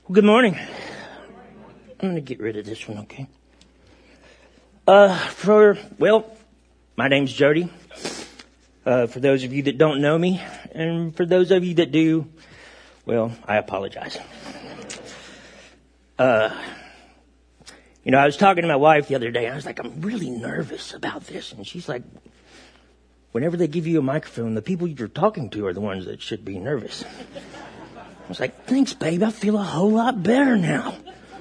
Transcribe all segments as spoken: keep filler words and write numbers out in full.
Well, good morning. I'm going to get rid of this one, okay? Uh, for, well, my name's Jody. Uh, for those of you that don't know me, and for those of you that do, well, I apologize. Uh, you know, I was talking to my wife the other day, and I was like, I'm really nervous about this. And she's like, whenever they give you a microphone, the people you're talking to are the ones that should be nervous. I was like, thanks, babe. I feel a whole lot better now.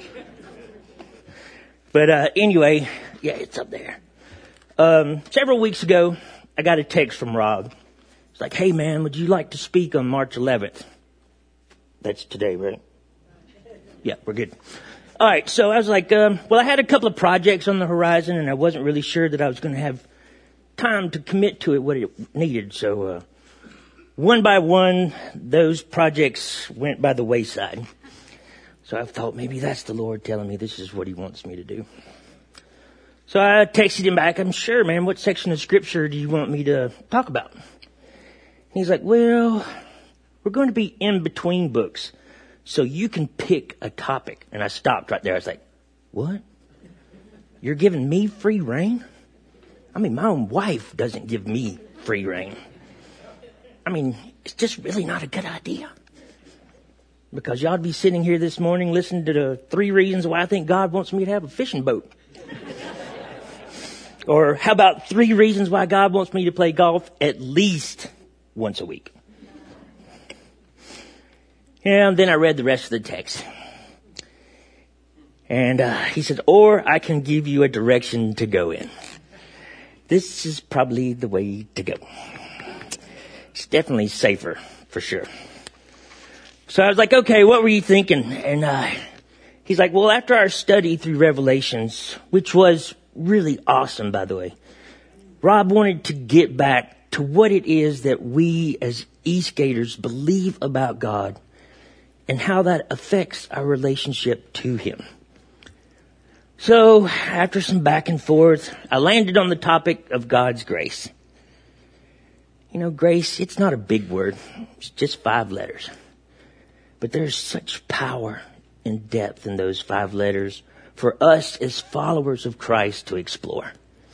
But uh, anyway, yeah, it's up there. Um, several weeks ago, I got a text from Rob. It's like, hey, man, would you like to speak on March eleventh? That's today, right? Yeah, we're good. All right, so I was like, um, well, I had a couple of projects on the horizon, and I wasn't really sure that I was going to have time to commit to it what it needed. So uh, one by one, those projects went by the wayside. So I thought maybe that's the Lord telling me this is what he wants me to do. So I texted him back, I'm sure, man, what section of scripture do you want me to talk about? And he's like, well, we're going to be in between books, so you can pick a topic. And I stopped right there. I was like, what? You're giving me free reign? I mean, my own wife doesn't give me free reign. I mean, it's just really not a good idea. Because y'all be sitting here this morning listening to the three reasons why I think God wants me to have a fishing boat. Or how about three reasons why God wants me to play golf at least once a week. And then I read the rest of the text. And uh, he said, or I can give you a direction to go in. This is probably the way to go. It's definitely safer, for sure. So I was like, okay, what were you thinking? And uh, he's like, well, after our study through Revelations, which was really awesome, by the way, Rob wanted to get back to what it is that we as Eastgaters believe about God and how that affects our relationship to him. So after some back and forth, I landed on the topic of God's grace. You know, grace, it's not a big word. It's just five letters. But there's such power and depth in those five letters for us as followers of Christ to explore.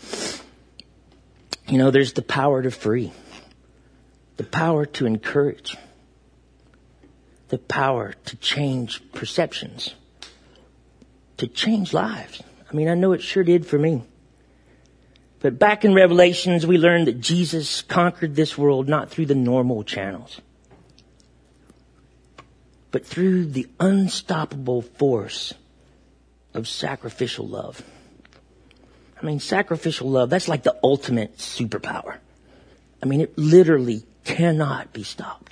You know, there's the power to free, the power to encourage, the power to change perceptions, to change lives. I mean, I know it sure did for me. But back in Revelations, we learned that Jesus conquered this world not through the normal channels, but through the unstoppable force of sacrificial love. I mean, sacrificial love, that's like the ultimate superpower. I mean, it literally cannot be stopped.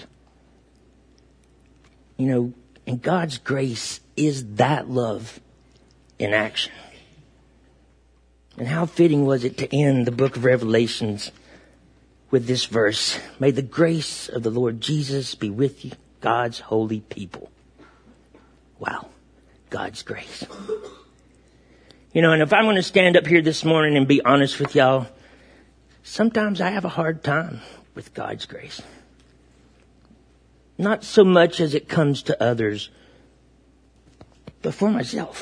You know, and God's grace is that love in action. And how fitting was it to end the book of Revelations with this verse? May the grace of the Lord Jesus be with you, God's holy people. Wow. God's grace. You know, and if I'm going to stand up here this morning and be honest with y'all, sometimes I have a hard time with God's grace. Not so much as it comes to others, but for myself.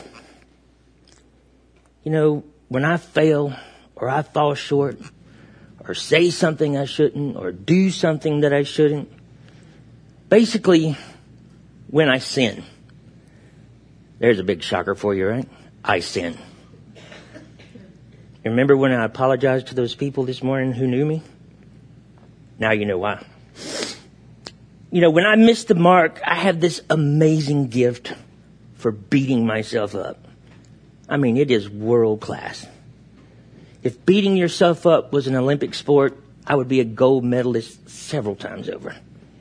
You know, when I fail or I fall short or say something I shouldn't or do something that I shouldn't, basically when I sin, there's a big shocker for you, right? I sin. Remember when I apologized to those people this morning who knew me? Now you know why. You know, when I miss the mark, I have this amazing gift for beating myself up. I mean, it is world class. If beating yourself up was an Olympic sport, I would be a gold medalist several times over.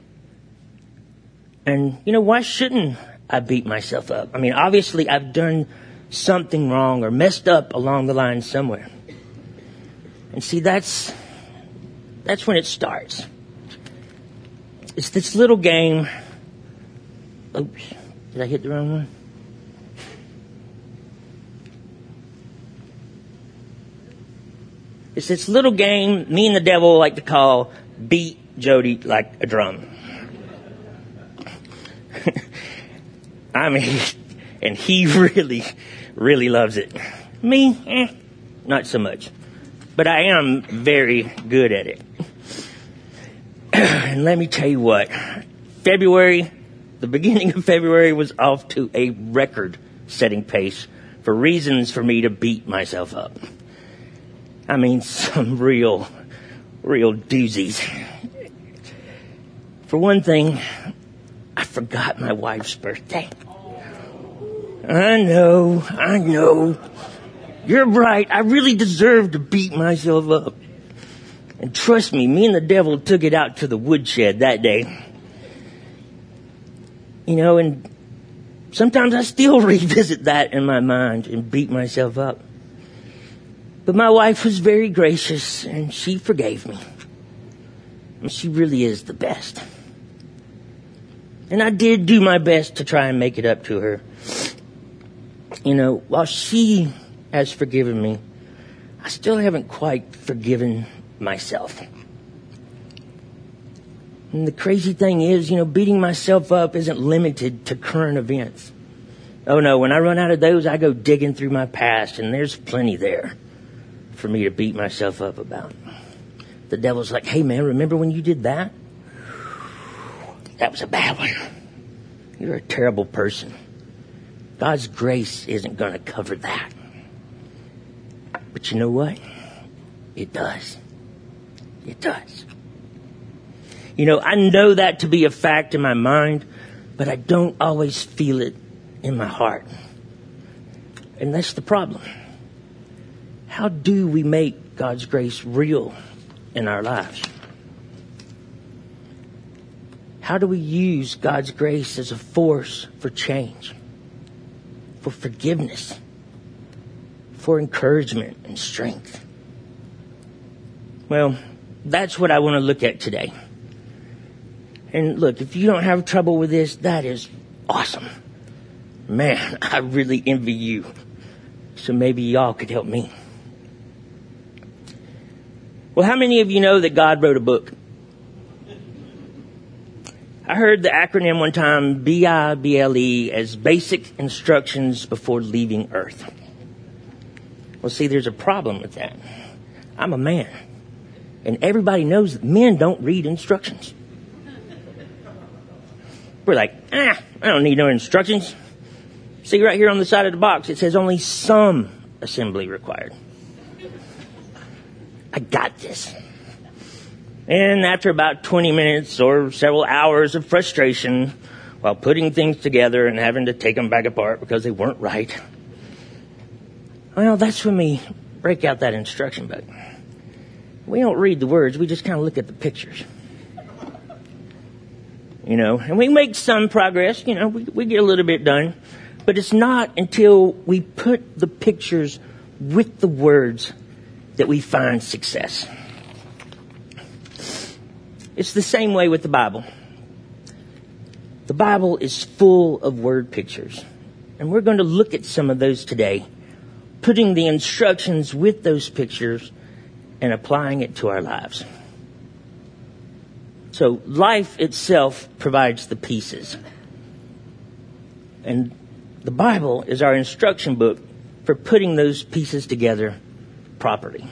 And, you know, why shouldn't I beat myself up? I mean, obviously I've done something wrong or messed up along the line somewhere. And see, that's, that's when it starts. It's this little game. Oops, did I hit the wrong one? It's this little game me and the devil like to call beat Jody like a drum. I mean, and he really, really loves it. Me, eh, not so much. But I am very good at it. And let me tell you what, February, the beginning of February was off to a record-setting pace for reasons for me to beat myself up. I mean, some real, real doozies. For one thing, I forgot my wife's birthday. I know, I know. You're right, I really deserve to beat myself up. And trust me, me and the devil took it out to the woodshed that day. You know, and sometimes I still revisit that in my mind and beat myself up. But my wife was very gracious and she forgave me. And she really is the best. And I did do my best to try and make it up to her. You know, while she has forgiven me, I still haven't quite forgiven myself. And the crazy thing is, you know, beating myself up isn't limited to current events. Oh no, when I run out of those, I go digging through my past, and there's plenty there for me to beat myself up about. The devil's like, hey man, remember when you did that? That was a bad one. You're a terrible person. God's grace isn't going to cover that. But you know what? It does. It does. You know, I know that to be a fact in my mind, but I don't always feel it in my heart. And that's the problem. How do we make God's grace real in our lives? How do we use God's grace as a force for change, for forgiveness, for encouragement and strength? Well, that's what I want to look at today. And look, if you don't have trouble with this, that is awesome. Man, I really envy you. So maybe y'all could help me. Well, how many of you know that God wrote a book? I heard the acronym one time, B I B L E, as Basic Instructions Before Leaving Earth. Well, see, there's a problem with that. I'm a man. And everybody knows that men don't read instructions. We're like, ah, I don't need no instructions. See right here on the side of the box, it says only some assembly required. I got this. And after about twenty minutes or several hours of frustration while putting things together and having to take them back apart because they weren't right, well, that's when we break out that instruction book. We don't read the words, we just kind of look at the pictures. You know, and we make some progress, you know, we, we get a little bit done. But it's not until we put the pictures with the words that we find success. It's the same way with the Bible. The Bible is full of word pictures. And we're going to look at some of those today, putting the instructions with those pictures and applying it to our lives. So life itself provides the pieces. And the Bible is our instruction book for putting those pieces together properly.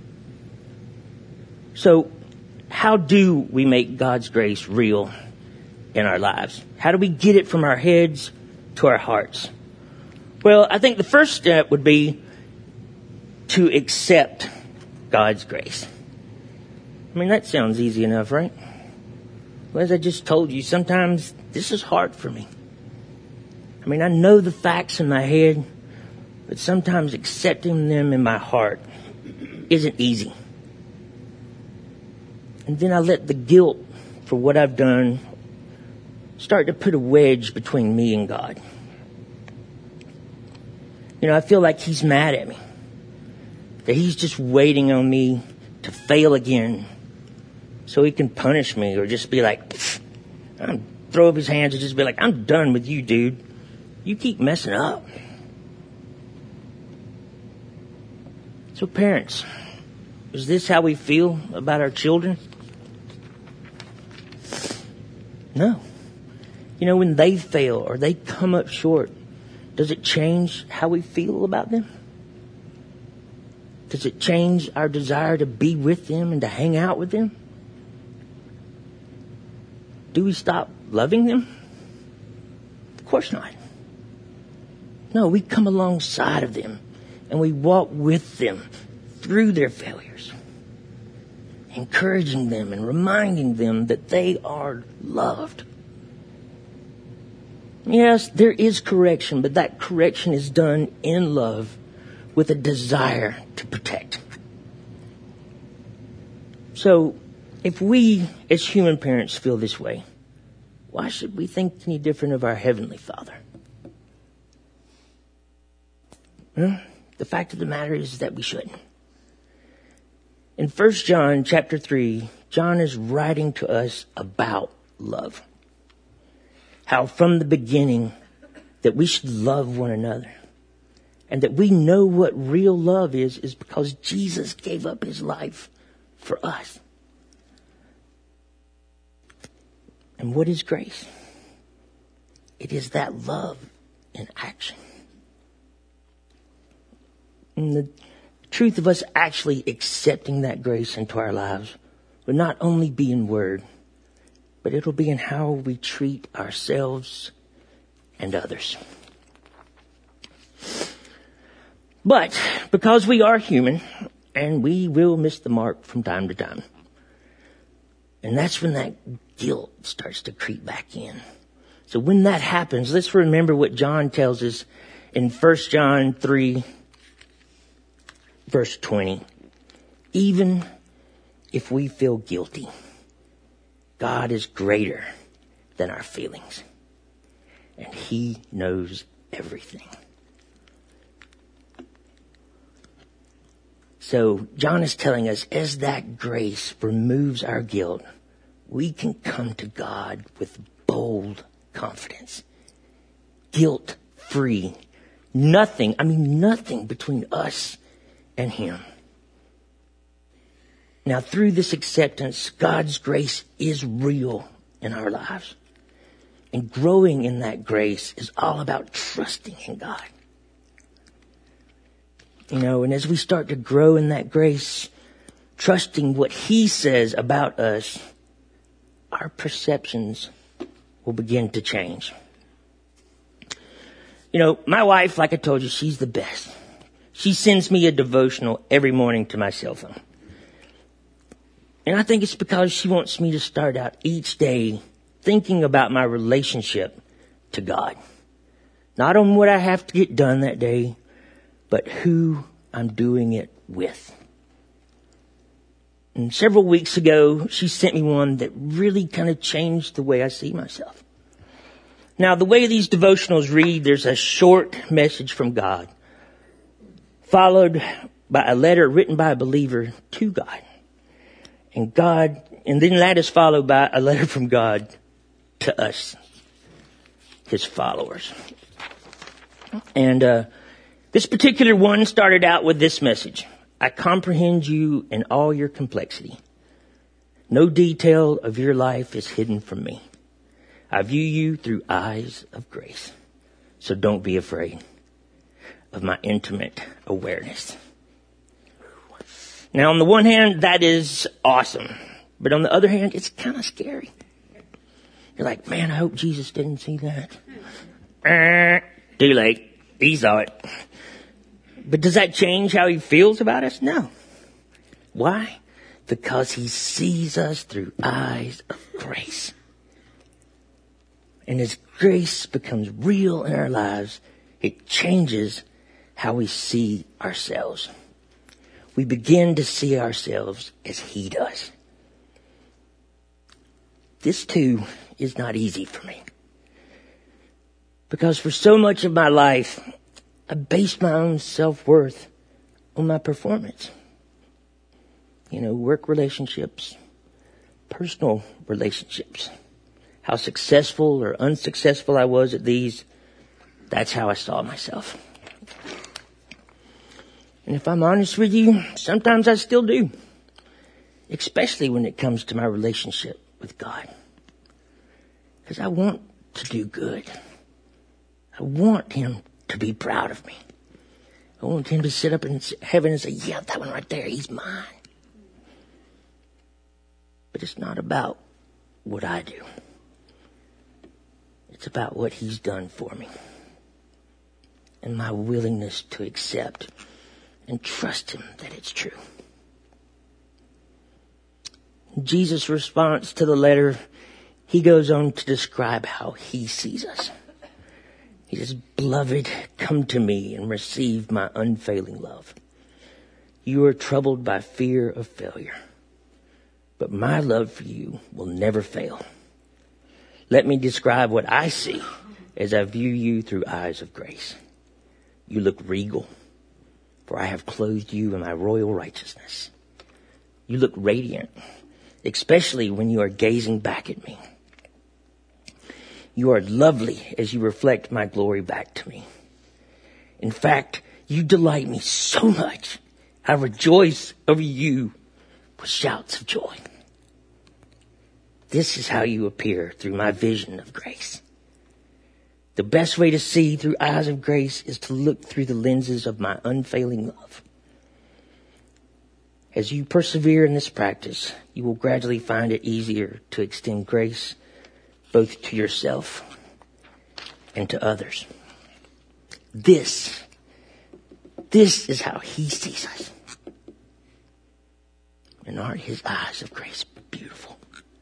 So how do we make God's grace real in our lives? How do we get it from our heads to our hearts? Well, I think the first step would be to accept God's grace. I mean, that sounds easy enough, right? Well, as I just told you, sometimes this is hard for me. I mean, I know the facts in my head, but sometimes accepting them in my heart isn't easy. And then I let the guilt for what I've done start to put a wedge between me and God. You know, I feel like He's mad at me, that He's just waiting on me to fail again so He can punish me or just be like, I'm, throw up His hands and just be like, I'm done with you, dude. You keep messing up. So parents, is this how we feel about our children? No. You know, when they fail or they come up short, does it change how we feel about them? Does it change our desire to be with them and to hang out with them? Do we stop loving them? Of course not. No, we come alongside of them and we walk with them through their failures, encouraging them and reminding them that they are loved. Yes, there is correction, but that correction is done in love with a desire to protect. So, if we as human parents feel this way, why should we think any different of our Heavenly Father? Well, the fact of the matter is that we shouldn't. In First John chapter three, John is writing to us about love. How from the beginning that we should love one another. And that we know what real love is, is because Jesus gave up his life for us. And what is grace? It is that love in action. And the truth of us actually accepting that grace into our lives will not only be in word, but it'll be in how we treat ourselves and others. But because we are human, and we will miss the mark from time to time. And that's when that guilt starts to creep back in. So when that happens, let's remember what John tells us in First John three, verse twenty. Even if we feel guilty, God is greater than our feelings. And he knows everything. So John is telling us, as that grace removes our guilt, we can come to God with bold confidence. Guilt-free. Nothing, I mean nothing between us and him. Now through this acceptance, God's grace is real in our lives. And growing in that grace is all about trusting in God. You know, and as we start to grow in that grace, trusting what he says about us, our perceptions will begin to change. You know, my wife, like I told you, she's the best. She sends me a devotional every morning to my cell phone. And I think it's because she wants me to start out each day thinking about my relationship to God. Not on what I have to get done that day, but who I'm doing it with. And several weeks ago, she sent me one that really kind of changed the way I see myself. Now, the way these devotionals read, there's a short message from God, followed by a letter written by a believer to God. And God, and then that is followed by a letter from God to us, his followers. And, uh, This particular one started out with this message. I comprehend you in all your complexity. No detail of your life is hidden from me. I view you through eyes of grace. So don't be afraid of my intimate awareness. Now, on the one hand, that is awesome. But on the other hand, it's kind of scary. You're like, man, I hope Jesus didn't see that. Uh, too late. He saw it. But does that change how he feels about us? No. Why? Because he sees us through eyes of grace. And as grace becomes real in our lives, it changes how we see ourselves. We begin to see ourselves as he does. This too is not easy for me. Because for so much of my life, I based my own self-worth on my performance. You know, work relationships, personal relationships. How successful or unsuccessful I was at these, that's how I saw myself. And if I'm honest with you, sometimes I still do. Especially when it comes to my relationship with God. Because I want to do good. I want him to be proud of me. I want him to sit up in heaven and say, yeah, that one right there, he's mine. But it's not about what I do. It's about what he's done for me. And my willingness to accept and trust him that it's true. Jesus' response to the letter, he goes on to describe how he sees us. He says, beloved, come to me and receive my unfailing love. You are troubled by fear of failure, but my love for you will never fail. Let me describe what I see as I view you through eyes of grace. You look regal, for I have clothed you in my royal righteousness. You look radiant, especially when you are gazing back at me. You are lovely as you reflect my glory back to me. In fact, you delight me so much, I rejoice over you with shouts of joy. This is how you appear through my vision of grace. The best way to see through eyes of grace is to look through the lenses of my unfailing love. As you persevere in this practice, you will gradually find it easier to extend grace both to yourself and to others. This, this is how he sees us. And aren't his eyes of grace beautiful?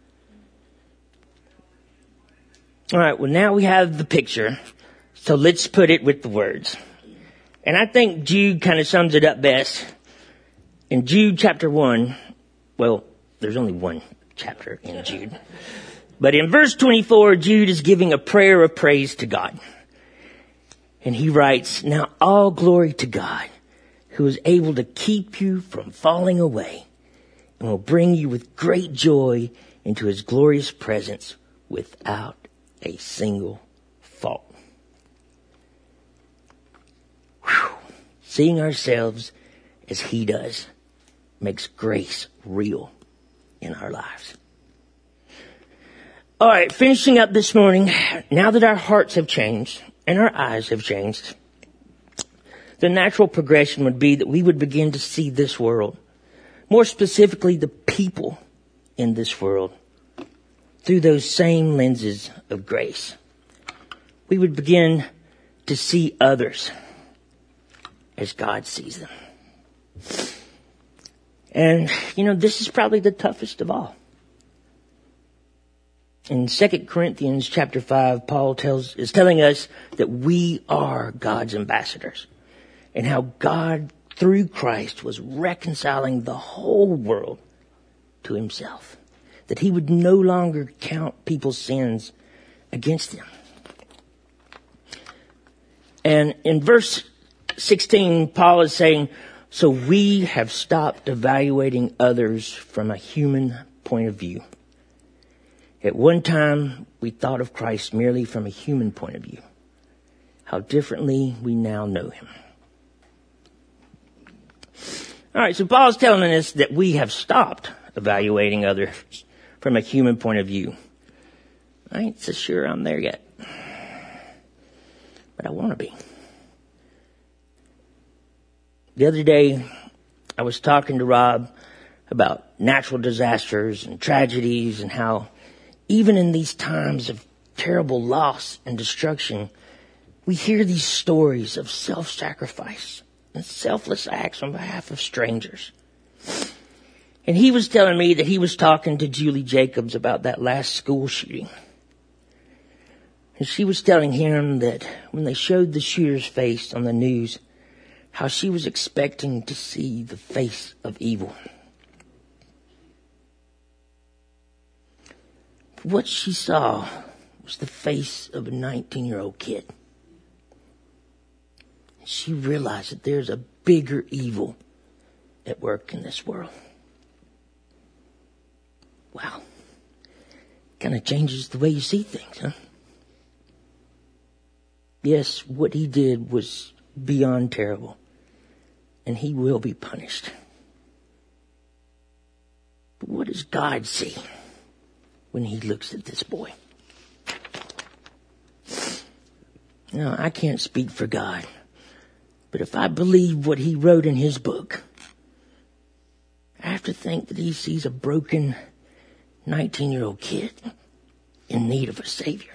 All right, well, now we have the picture, so let's put it with the words. And I think Jude kind of sums it up best. In Jude chapter one, well, there's only one chapter in Jude. But in verse twenty-four, Jude is giving a prayer of praise to God. And he writes, now all glory to God, who is able to keep you from falling away and will bring you with great joy into his glorious presence without a single fault. Whew. Seeing ourselves as he does makes grace real in our lives. All right, finishing up this morning, now that our hearts have changed and our eyes have changed, the natural progression would be that we would begin to see this world, more specifically the people in this world, through those same lenses of grace. We would begin to see others as God sees them. And, you know, this is probably the toughest of all. In Second Corinthians chapter five, Paul tells, is telling us that we are God's ambassadors and how God, through Christ, was reconciling the whole world to himself, that he would no longer count people's sins against them. And in verse sixteen, Paul is saying, so we have stopped evaluating others from a human point of view. At one time, we thought of Christ merely from a human point of view. How differently we now know him. All right, so Paul's telling us that we have stopped evaluating others from a human point of view. I ain't so sure I'm there yet, but I want to be. The other day, I was talking to Rob about natural disasters and tragedies and how even in these times of terrible loss and destruction, we hear these stories of self-sacrifice and selfless acts on behalf of strangers. And he was telling me that he was talking to Julie Jacobs about that last school shooting. And she was telling him that when they showed the shooter's face on the news, how she was expecting to see the face of evil. What she saw was the face of a nineteen-year-old kid. She realized that there's a bigger evil at work in this world. Wow. Kind of changes the way you see things, huh? Yes, what he did was beyond terrible, and he will be punished. But what does God see when he looks at this boy? Now, I can't speak for God, but if I believe what he wrote in his book, I have to think that he sees a broken nineteen-year-old kid in need of a savior.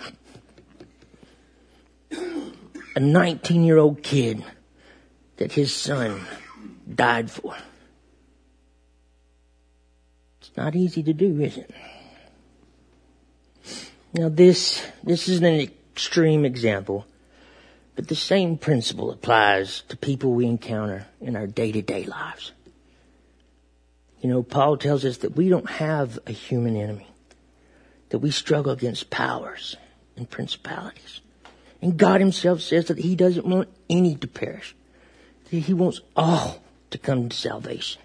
A nineteen-year-old kid that his son died for. It's not easy to do, is it? Now this, this is an extreme example, but the same principle applies to people we encounter in our day-to-day lives. You know, Paul tells us that we don't have a human enemy, that we struggle against powers and principalities. And God himself says that he doesn't want any to perish, that he wants all to come to salvation.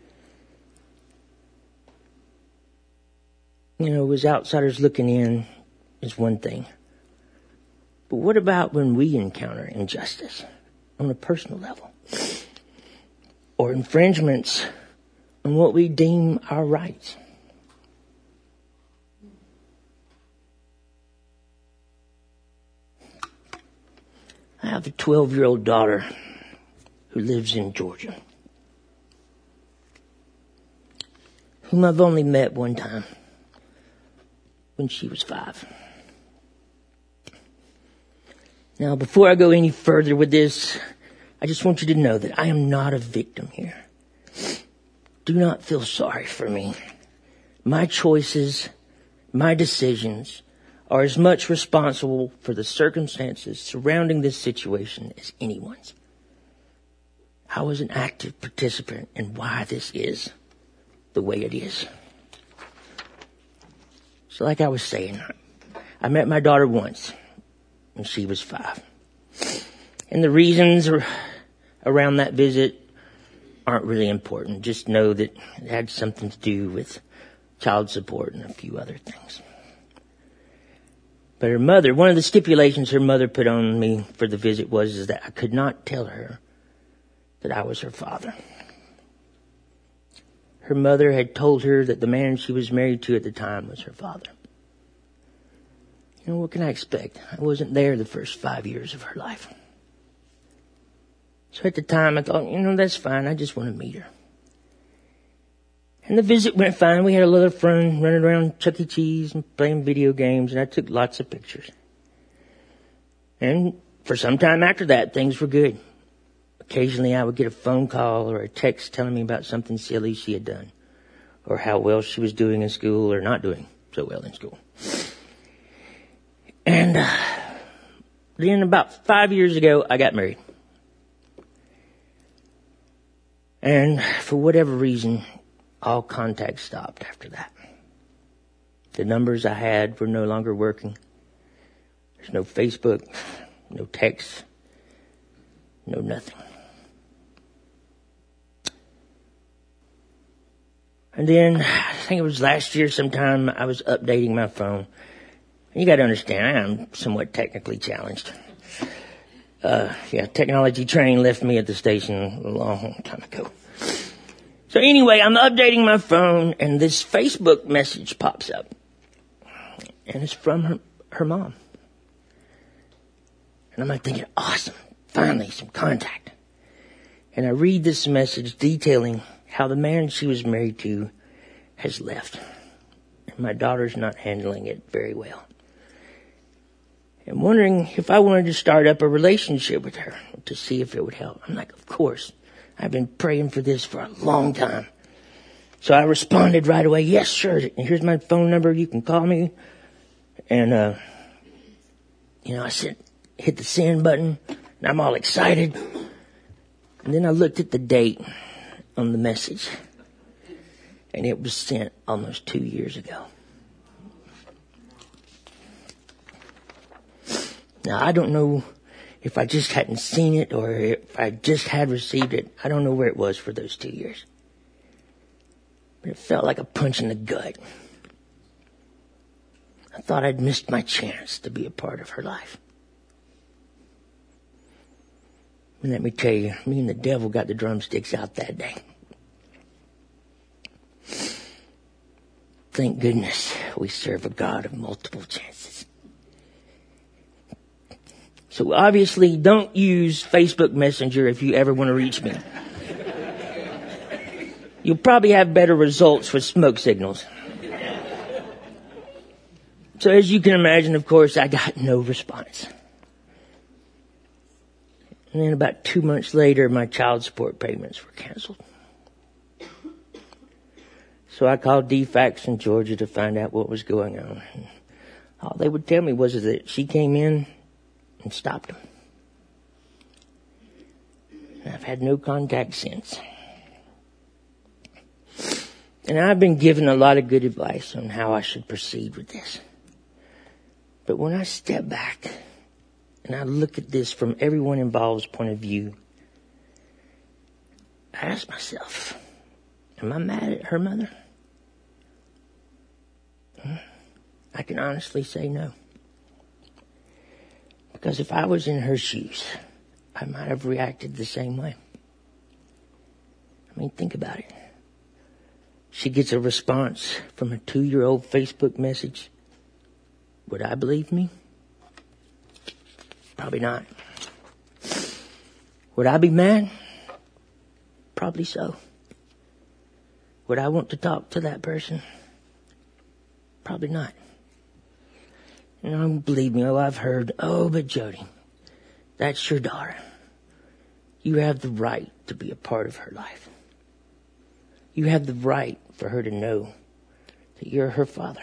You know, as outsiders looking in is one thing. But what about when we encounter injustice on a personal level? Or infringements on what we deem our rights? I have a twelve-year-old daughter who lives in Georgia, whom I've only met one time when she was five. Now, before I go any further with this, I just want you to know that I am not a victim here. Do not feel sorry for me. My choices, my decisions are as much responsible for the circumstances surrounding this situation as anyone's. I was an active participant in why this is the way it is. So like I was saying, I met my daughter once when she was five. And the reasons around that visit aren't really important. Just know that it had something to do with child support and a few other things. But her mother, one of the stipulations her mother put on me for the visit was is that I could not tell her that I was her father. Her mother had told her that the man she was married to at the time was her father. You know, what can I expect? I wasn't there the first five years of her life. So at the time I thought, you know, that's fine. I just want to meet her. And the visit went fine. We had a lot of fun running around Chuck E. Cheese and playing video games, and I took lots of pictures. And for some time after that, things were good. Occasionally I would get a phone call or a text telling me about something silly she had done, or how well she was doing in school or not doing so well in school. And uh, then about five years ago, I got married. And for whatever reason, all contact stopped after that. The numbers I had were no longer working. There's no Facebook, no text, no nothing. And then, I think it was last year sometime, I was updating my phone. You got to understand, I am somewhat technically challenged. Uh, yeah, technology train left me at the station a long time ago. So anyway, I'm updating my phone, and this Facebook message pops up. And it's from her, her mom. And I'm like thinking, awesome, finally some contact. And I read this message detailing how the man she was married to has left. And my daughter's not handling it very well. And wondering if I wanted to start up a relationship with her to see if it would help. I'm like, of course. I've been praying for this for a long time. So I responded right away, yes, sure. Here's my phone number. You can call me. And, uh, you know, I said, hit the send button, and I'm all excited. And then I looked at the date on the message, and it was sent almost two years ago. Now, I don't know if I just hadn't seen it or if I just had received it. I don't know where it was for those two years. But it felt like a punch in the gut. I thought I'd missed my chance to be a part of her life. And let me tell you, me and the devil got the drumsticks out that day. Thank goodness we serve a God of multiple chances. So obviously don't use Facebook Messenger if you ever want to reach me. You'll probably have better results with smoke signals. So as you can imagine, of course, I got no response. And then about two months later, my child support payments were canceled. So I called D FACS in Georgia to find out what was going on. And all they would tell me was that she came in and stopped them. And I've had no contact since. And I've been given a lot of good advice on how I should proceed with this. But when I step back and I look at this from everyone involved's point of view, I ask myself, am I mad at her mother? I can honestly say no. Because if I was in her shoes, I might have reacted the same way. I mean, think about it. She gets a response from a two-year-old Facebook message. Would I believe me? Probably not. Would I be mad? Probably so. Would I want to talk to that person? Probably not. You know, believe me, oh, I've heard, oh, but Jody, that's your daughter. You have the right to be a part of her life. You have the right for her to know that you're her father.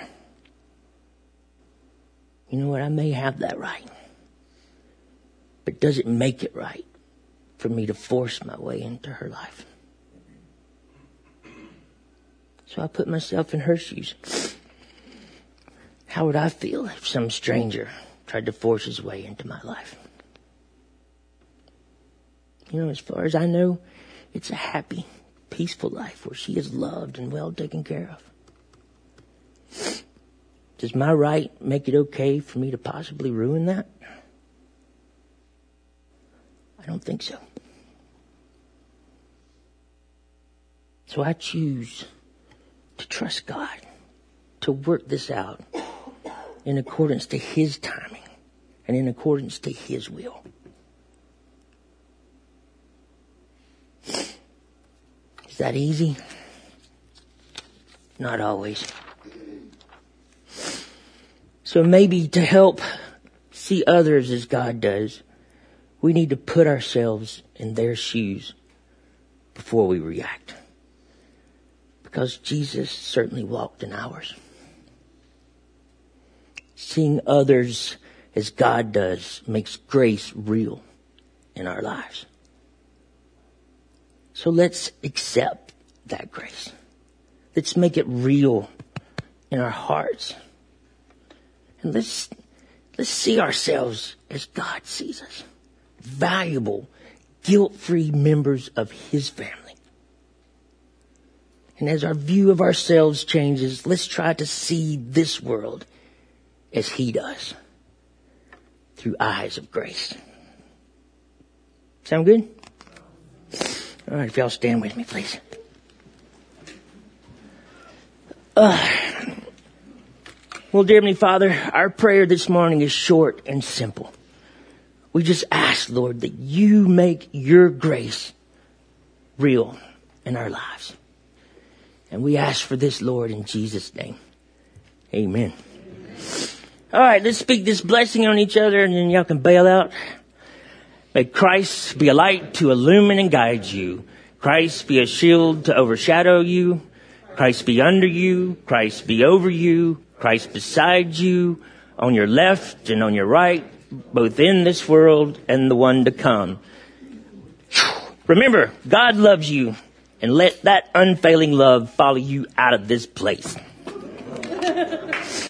You know what? I may have that right. But does it make it right for me to force my way into her life? So I put myself in her shoes. How would I feel if some stranger tried to force his way into my life? You know, as far as I know, it's a happy, peaceful life where she is loved and well taken care of. Does my right make it okay for me to possibly ruin that? I don't think so. So I choose to trust God to work this out in accordance to His timing and in accordance to His will. Is that easy? Not always. So maybe to help see others as God does, we need to put ourselves in their shoes before we react. Because Jesus certainly walked in ours. Seeing others as God does makes grace real in our lives. So let's accept that grace. Let's make it real in our hearts. And let's, let's see ourselves as God sees us. Valuable, guilt-free members of His family. And as our view of ourselves changes, let's try to see this world as He does. Through eyes of grace. Sound good? All right, if y'all stand with me, please. Uh, well, dear Heavenly Father, our prayer this morning is short and simple. We just ask, Lord, that You make Your grace real in our lives. And we ask for this, Lord, in Jesus' name. Amen. All right, let's speak this blessing on each other and then y'all can bail out. May Christ be a light to illumine and guide you. Christ be a shield to overshadow you. Christ be under you. Christ be over you. Christ beside you, on your left and on your right, both in this world and the one to come. Remember, God loves you, and let that unfailing love follow you out of this place.